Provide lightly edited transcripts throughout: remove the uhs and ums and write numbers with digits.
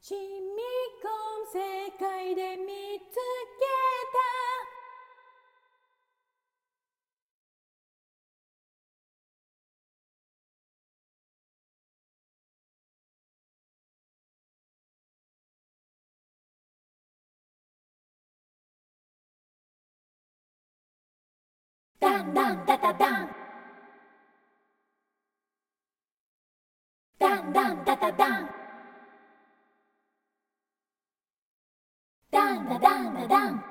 染み込む世界で見つけたダンダンダダダンダンダンダダダンダンダダンダダン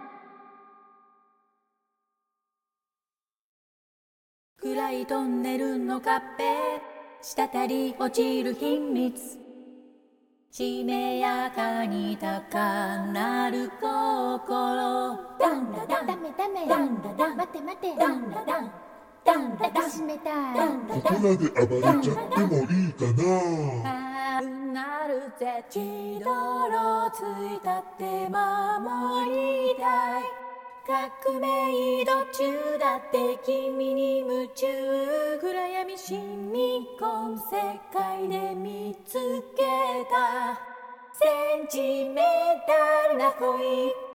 暗いトンネルの壁滴り落ちる秘密しめやかに高鳴る心ダンダダンダメダメダンダダン待て待てダンダダンダンダダン抱きしめたいダンダダンここらで暴れちゃってもいいかな。 なるぜ血泥ついたって守りたい革命途中だって君に夢中暗闇染み込む世界で見つけたセンチメンタルな恋